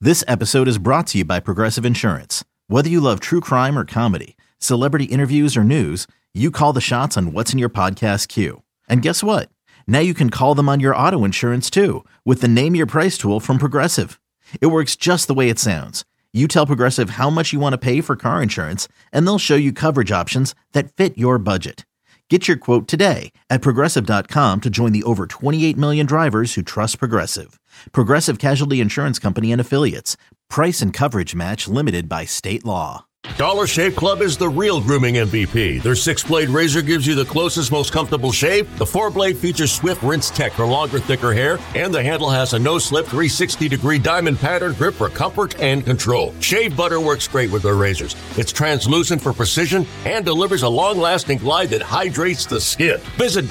This episode is brought to you by Progressive Insurance. Whether you love true crime or comedy, celebrity interviews or news, you call the shots on what's in your podcast queue. And guess what? Now you can call them on your auto insurance too with the Name Your Price tool from Progressive. It works just the way it sounds. You tell Progressive how much you want to pay for car insurance, and they'll show you coverage options that fit your budget. Get your quote today at Progressive.com to join the over 28 million drivers who trust Progressive. Progressive Casualty Insurance Company and Affiliates. Price and coverage match limited by state law. Dollar Shave Club is the real grooming MVP. Their 6-blade razor gives you the closest, most comfortable shave. The 4-blade features swift rinse tech for longer, thicker hair. And the handle has a no-slip 360-degree diamond pattern grip for comfort and control. Shave butter works great with their razors. It's translucent for precision and delivers a long-lasting glide that hydrates the skin. Visit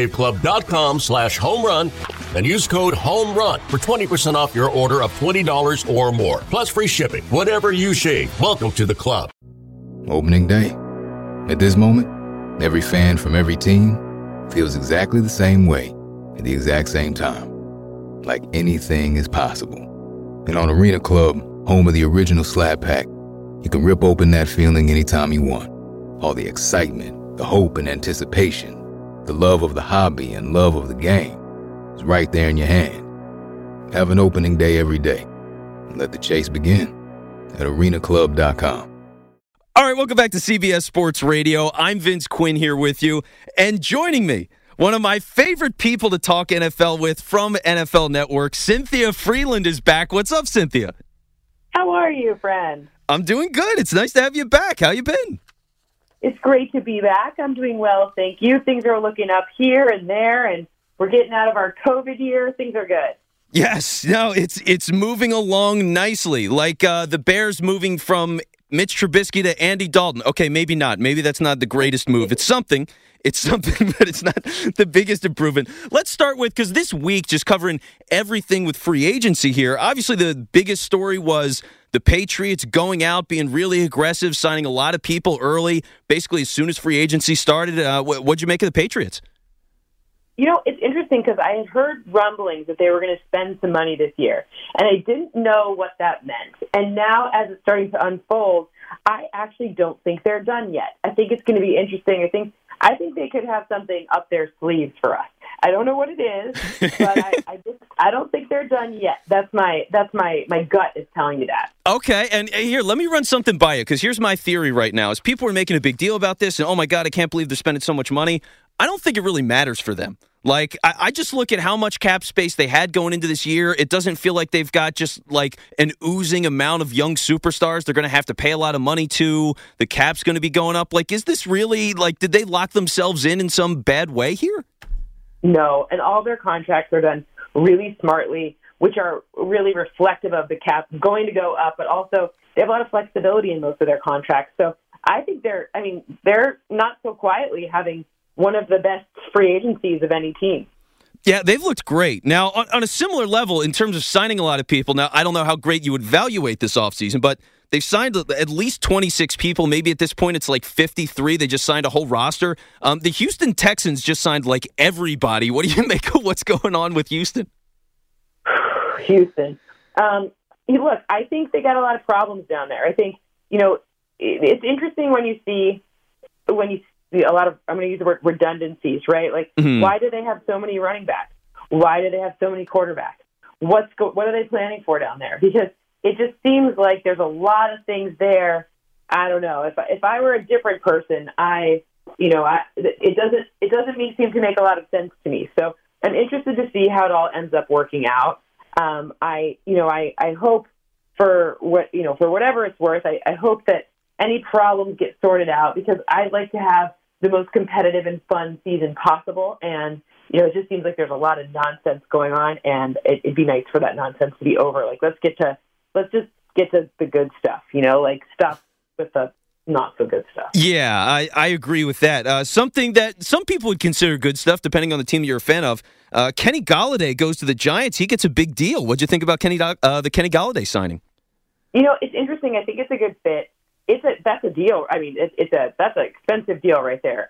DollarShaveClub.com/homerun and use code HOMERUN for 20% off your order of $20 or more. Plus free shipping. Whatever you shave, welcome to the club. Opening day. At this moment, every fan from every team feels exactly the same way at the exact same time. Like anything is possible. And on Arena Club, home of the original Slab Pack, you can rip open that feeling anytime you want. All the excitement, the hope and anticipation, the love of the hobby and love of the game is right there in your hand. Have an opening day every day. And let the chase begin at arenaclub.com. All right, welcome back to CBS Sports Radio. I'm Vince Quinn here with you. And joining me, one of my favorite people to talk NFL with from NFL Network, Cynthia Freeland is back. What's up, Cynthia? How are you, friend? I'm doing good. It's nice to have you back. How you been? It's great to be back. I'm doing well, thank you. Things are looking up here and there, and we're getting out of our COVID year. Things are good. Yes. No, it's moving along nicely. Like the Bears moving from Mitch Trubisky to Andy Dalton. Okay, maybe not. Maybe that's not the greatest move. It's something, but it's not the biggest improvement. Let's start with, because this week, just covering everything with free agency here, obviously the biggest story was the Patriots going out, being really aggressive, signing a lot of people early, basically as soon as free agency started. What'd you make of the Patriots? You know, it's interesting because I had heard rumblings that they were going to spend some money this year, and I didn't know what that meant. And now, as it's starting to unfold, I actually don't think they're done yet. I think it's going to be interesting. I think they could have something up their sleeves for us. I don't know what it is, but I don't think they're done yet. That's my gut is telling me that. Okay, and here, let me run something by you, because here's my theory right now. Is people are making a big deal about this, and oh my God, I can't believe they're spending so much money. I don't think it really matters for them. Like, I just look at how much cap space they had going into this year. It doesn't feel like they've got just like an oozing amount of young superstars they're going to have to pay a lot of money to. The cap's going to be going up. Like, is this really, like, did they lock themselves in some bad way here? No, and all their contracts are done really smartly, which are really reflective of the cap going to go up, but also they have a lot of flexibility in most of their contracts. So I think they're not so quietly having one of the best free agencies of any team. Yeah, they've looked great. Now, on a similar level, in terms of signing a lot of people, now, I don't know how great you would evaluate this offseason, but they've signed at least 26 people. Maybe at this point it's like 53. They just signed a whole roster. The Houston Texans just signed like everybody. What do you make of what's going on with Houston? Houston. Look, I think they got a lot of problems down there. I think, it's interesting when you see a lot of, I'm going to use the word redundancies, right? Like, Why do they have so many running backs? Why do they have so many quarterbacks? What are they planning for down there? Because it just seems like there's a lot of things there. I don't know. If I were a different person, it doesn't seem to make a lot of sense to me. So I'm interested to see how it all ends up working out. I hope for whatever it's worth, I hope that any problems get sorted out, because I'd like to have the most competitive and fun season possible. And, it just seems like there's a lot of nonsense going on, and it'd be nice for that nonsense to be over. Like, let's just get to the good stuff, like stop with the not so good stuff. Yeah, I agree with that. Something that some people would consider good stuff, depending on the team you're a fan of. Kenny Golladay goes to the Giants. He gets a big deal. What'd you think about the Kenny Golladay signing? It's interesting. I think it's a good fit. That's a deal. I mean, that's an expensive deal right there.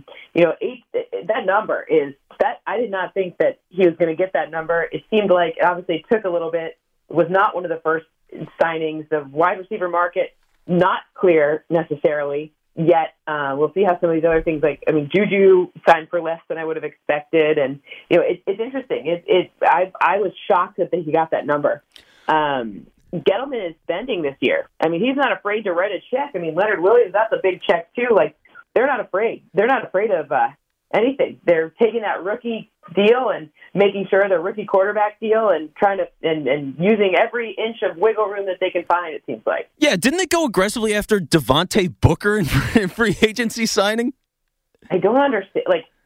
That number is that. I did not think that he was going to get that number. It seemed like, obviously, it took a little bit. It was not one of the first signings. The wide receiver market, not clear necessarily yet. We'll see how some of these other things, Juju signed for less than I would have expected. And, it's interesting. I was shocked that he got that number. Gettleman is spending this year. I mean, he's not afraid to write a check. I mean, Leonard Williams, that's a big check too. Like, they're not afraid. They're not afraid of anything. They're taking that rookie deal and making sure the rookie quarterback deal and trying to and using every inch of wiggle room that they can find, it seems like. Yeah, didn't they go aggressively after Devontae Booker in free agency signing? I don't understand.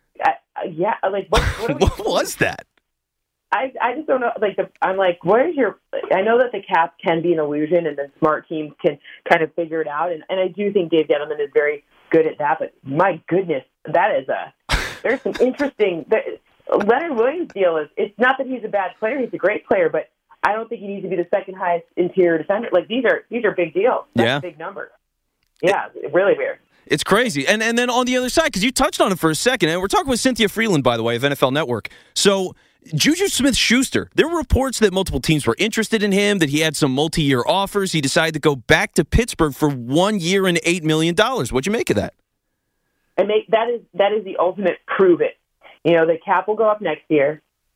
What was that? I just don't know. I'm like, where's your? I know that the cap can be an illusion, and then smart teams can kind of figure it out. And I do think Dave Gettleman is very good at that. But my goodness, there's some interesting. Leonard Williams' deal it's not that he's a bad player; he's a great player, but I don't think he needs to be the second highest interior defender. Like these are big deals. That's a big number. Yeah, really weird. It's crazy. And then on the other side, because you touched on it for a second, and we're talking with Cynthia Freeland, by the way, of NFL Network. So Juju Smith-Schuster, there were reports that multiple teams were interested in him, that he had some multi-year offers. He decided to go back to Pittsburgh for 1 year and $8 million. What'd you make of that? That is the ultimate prove it. The cap will go up next year.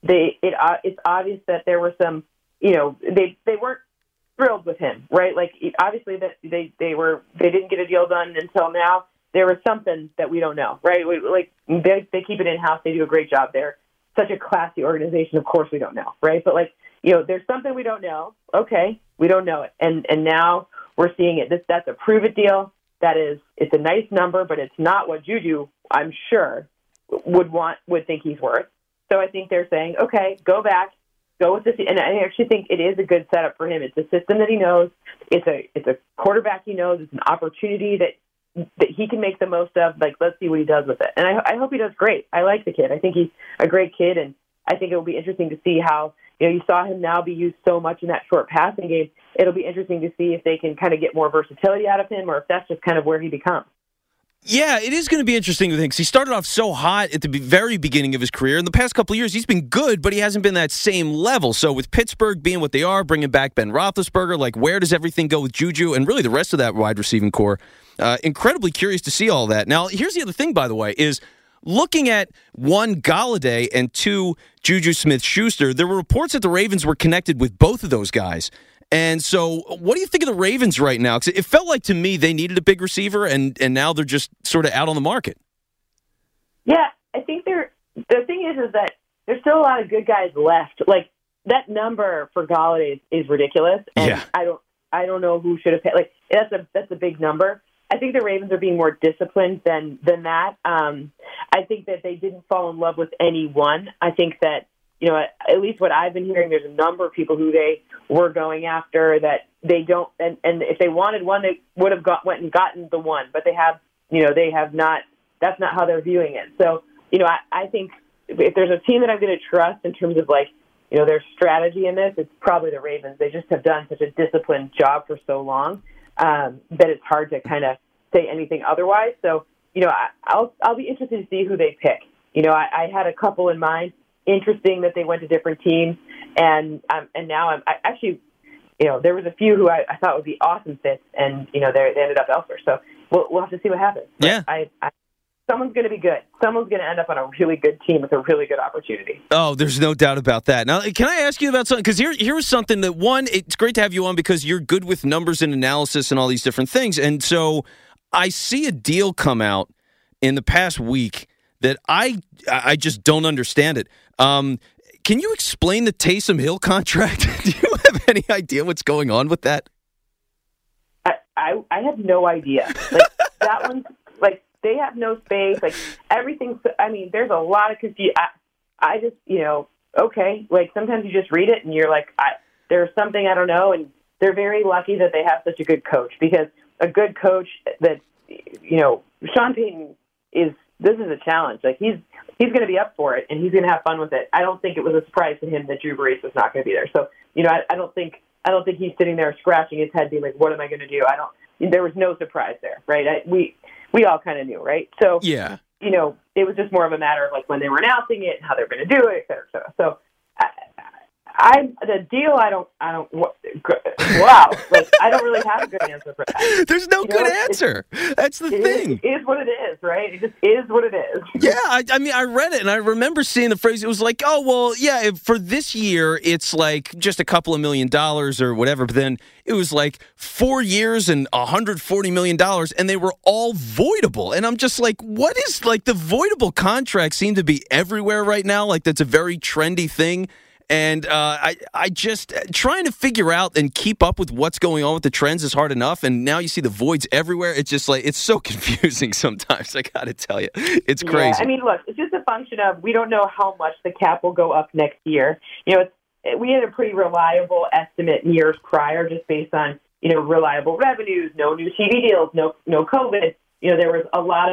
It's obvious that there were some, they weren't thrilled with him, right? Like obviously that they didn't get a deal done until now. There was something that we don't know, right? They keep it in house. They do a great job there. Such a classy organization. Of course we don't know, right? But there's something we don't know. Okay, we don't know it, and now we're seeing it. That's a prove it deal. It's a nice number, but it's not what Juju, I'm sure, would think he's worth. So I think they're saying, okay, go back, go with this, and I actually think it is a good setup for him. It's a system that he knows. It's a quarterback he knows. It's an opportunity that he can make the most of. Let's see what he does with it. And I hope he does great. I like the kid. I think he's a great kid, and I think it will be interesting to see how, you saw him now be used so much in that short passing game. It'll be interesting to see if they can kind of get more versatility out of him or if that's just kind of where he becomes. Yeah, it is going to be interesting to think. He started off so hot at the very beginning of his career. In the past couple of years, he's been good, but he hasn't been that same level. So with Pittsburgh being what they are, bringing back Ben Roethlisberger, where does everything go with Juju and really the rest of that wide receiving core? Incredibly curious to see all that. Now, here's the other thing, by the way, is looking at one, Golladay, and two, Juju Smith-Schuster, there were reports that the Ravens were connected with both of those guys. And so what do you think of the Ravens right now? Because it felt like to me they needed a big receiver, and now they're just sort of out on the market. Yeah, I think the thing is that there's still a lot of good guys left. That number for Golladay is ridiculous, and yeah. I don't know who should have paid. That's a big number. I think the Ravens are being more disciplined than that. I think that they didn't fall in love with anyone. I think that, at least what I've been hearing, there's a number of people who they were going after that they don't, and if they wanted one, they would have went and gotten the one, but they have not, that's not how they're viewing it. So, I think if there's a team that I'm going to trust in terms of their strategy in this, it's probably the Ravens. They just have done such a disciplined job for so long that it's hard to kind of say anything otherwise. So, I'll be interested to see who they pick. I had a couple in mind. Interesting that they went to different teams, and now I actually, there was a few who I thought would be awesome fits, and they ended up elsewhere. So we'll have to see what happens. But yeah. Someone's going to be good. Someone's going to end up on a really good team with a really good opportunity. Oh, there's no doubt about that. Now, can I ask you about something? Because here was something that, one, it's great to have you on because you're good with numbers and analysis and all these different things. And so I see a deal come out in the past week that I just don't understand it. Can you explain the Taysom Hill contract? Do you have any idea what's going on with that? I have no idea. That one, they have no space. Everything. I mean, there's a lot of confusion. I just, okay. Sometimes you just read it and you're like, there's something I don't know. And they're very lucky that they have such a good coach, because a good coach that, Sean Payton this is a challenge. He's going to be up for it and he's going to have fun with it. I don't think it was a surprise to him that Drew Brees was not going to be there. So, I don't think he's sitting there scratching his head being like, what am I going to do? There was no surprise there, right? We all kind of knew, right? So, yeah, it was just more of a matter of when they were announcing it and how they were going to do it, et cetera, et cetera. So The deal. I don't. Wow. Like, I don't really have a good answer for that. There's no good answer. That's the thing. It is what it is, right? It just is what it is. Yeah, I mean, I read it, and I remember seeing the phrase. It was like, oh, well, yeah, for this year, it's like just a couple of $1 million or whatever. But then it was like 4 years and $140 million, and they were all voidable. And I'm just like, what is, like, the voidable contracts seem to be everywhere right now. Like, that's a very trendy thing. And I just trying to figure out and keep up with what's going on with the trends is hard enough. And now you see the voids everywhere. It's just like, it's so confusing sometimes. I got to tell you, it's crazy. Yeah, I mean, look, it's just a function of we don't know how much the cap will go up next year. You know, we had a pretty reliable estimate in years prior, just based on, you know, reliable revenues, no new TV deals, no COVID. You know, there was a lot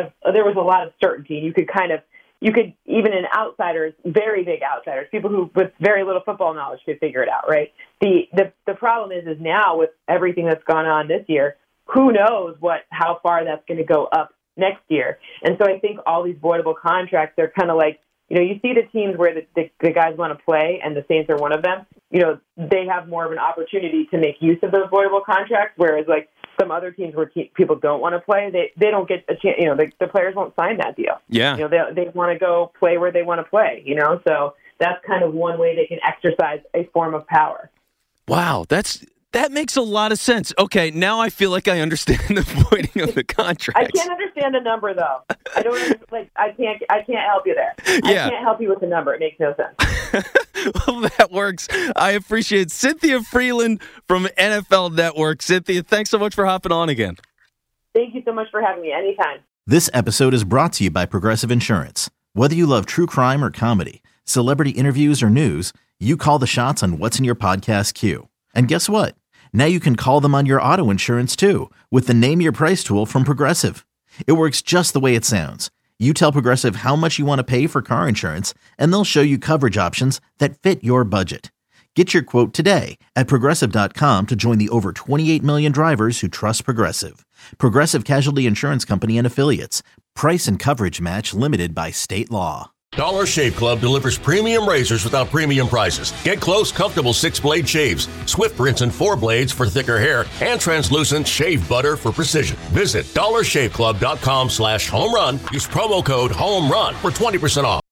of certainty. You could, even in outsiders, very big outsiders, people who with very little football knowledge could figure it out, right? The problem is now with everything that's gone on this year, who knows how far that's going to go up next year. And so I think all these voidable contracts, they're kind of like, you know, you see the teams where the guys want to play, and the Saints are one of them. You know, they have more of an opportunity to make use of those voidable contracts, whereas like some other teams where people don't want to play, they don't get a chance. You know, the players won't sign that deal. Yeah. You know, they want to go play where they want to play. You know, so that's kind of one way they can exercise a form of power. Wow, that makes a lot of sense. Okay, now I feel like I understand the voiding of the contracts. I can't understand the number though. I don't like. I can't help you there. Yeah. I can't help you with the number. It makes no sense. Well, that works. I appreciate it. Cynthia Freeland from NFL Network. Cynthia, thanks so much for hopping on again. Thank you so much for having me. Anytime. This episode is brought to you by Progressive Insurance. Whether you love true crime or comedy, celebrity interviews or news, you call the shots on what's in your podcast queue. And guess what? Now you can call them on your auto insurance too with the Name Your Price tool from Progressive. It works just the way it sounds. You tell Progressive how much you want to pay for car insurance, and they'll show you coverage options that fit your budget. Get your quote today at Progressive.com to join the over 28 million drivers who trust Progressive. Progressive Casualty Insurance Company and Affiliates. Price and coverage match limited by state law. Dollar Shave Club delivers premium razors without premium prices. Get close, comfortable 6-blade shaves, Swift rinse and 4 blades for thicker hair, and translucent shave butter for precision. Visit dollarshaveclub.com/home-run. Use promo code HOME-RUN for 20% off.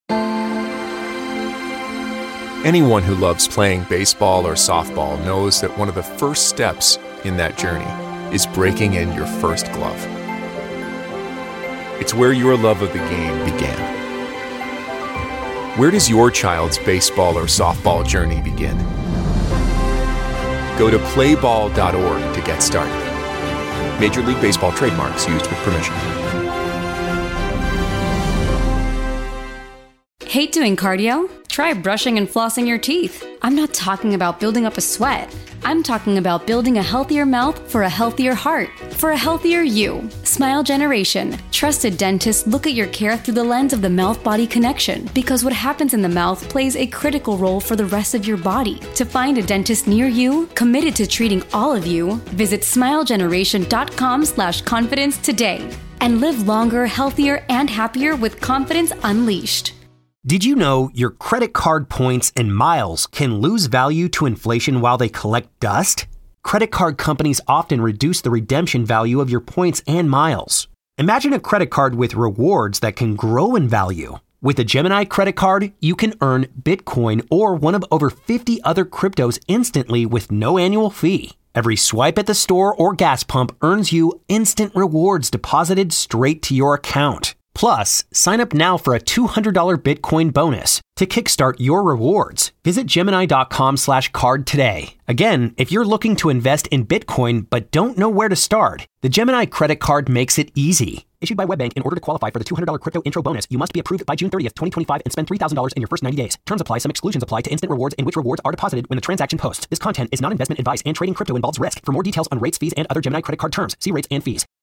Anyone who loves playing baseball or softball knows that one of the first steps in that journey is breaking in your first glove. It's where your love of the game began. Where does your child's baseball or softball journey begin? Go to playball.org to get started. Major League Baseball trademarks used with permission. Hate doing cardio? Try brushing and flossing your teeth. I'm not talking about building up a sweat. I'm talking about building a healthier mouth for a healthier heart, for a healthier you. Smile Generation. Trusted dentists look at your care through the lens of the mouth-body connection, because what happens in the mouth plays a critical role for the rest of your body. To find a dentist near you, committed to treating all of you, visit smilegeneration.com/confidence today and live longer, healthier, and happier with confidence unleashed. Did you know your credit card points and miles can lose value to inflation while they collect dust? Credit card companies often reduce the redemption value of your points and miles. Imagine a credit card with rewards that can grow in value. With a Gemini credit card, you can earn Bitcoin or one of over 50 other cryptos instantly with no annual fee. Every swipe at the store or gas pump earns you instant rewards deposited straight to your account. Plus, sign up now for a $200 Bitcoin bonus to kickstart your rewards. Visit Gemini.com/card today. Again, if you're looking to invest in Bitcoin but don't know where to start, the Gemini credit card makes it easy. Issued by WebBank, in order to qualify for the $200 crypto intro bonus, you must be approved by June 30th, 2025 and spend $3,000 in your first 90 days. Terms apply. Some exclusions apply to instant rewards in which rewards are deposited when the transaction posts. This content is not investment advice, and trading crypto involves risk. For more details on rates, fees, and other Gemini credit card terms, see rates and fees.